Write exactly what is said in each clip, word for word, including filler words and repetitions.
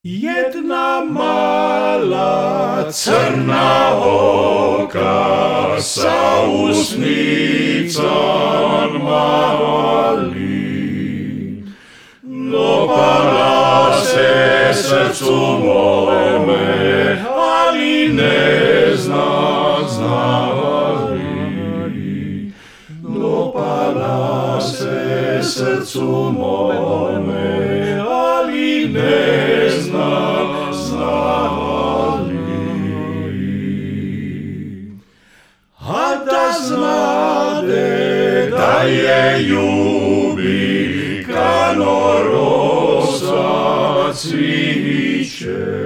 Jedna mala crna oka sa usnicom mali, dopala se srcu mome, ali ne zna znali. Dopala se srcu mome, ali ne zna znali. A da znade da je ljubi kano rosa cviće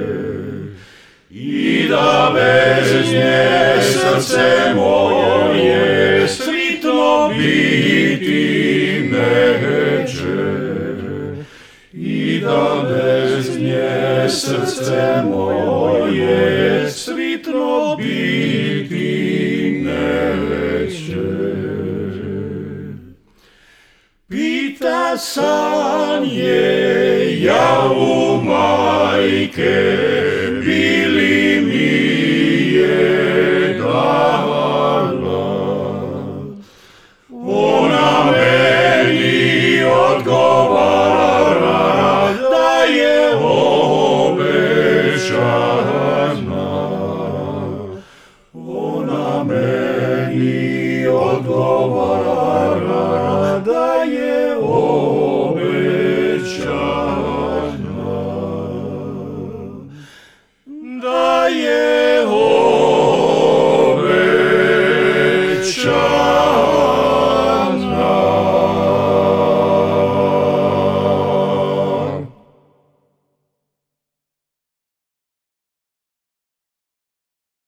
i da bez nje srce moje svitlo biti neće, i da bez nje srce moje svitlo biti neće. Pita sanje javu majke